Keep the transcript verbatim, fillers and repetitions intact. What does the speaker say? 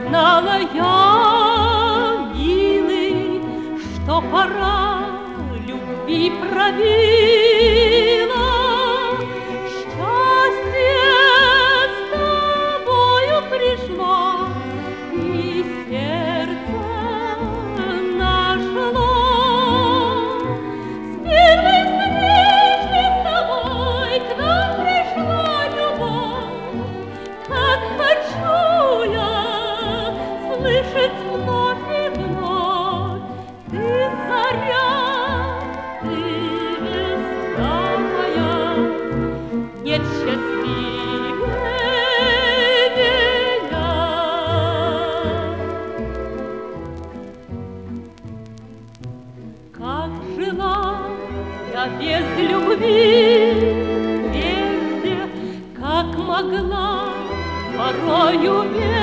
знала я, милый, что пора любви пробила. Счастье с тобою пришло, и сердце нашло. С первой встречи с тобой к нам пришла любовь. Как хочу я слышать вновь и вновь: ты заря, ты весна моя, нет счастливее меня. Как жила я без любви прежде, как могла порою верить.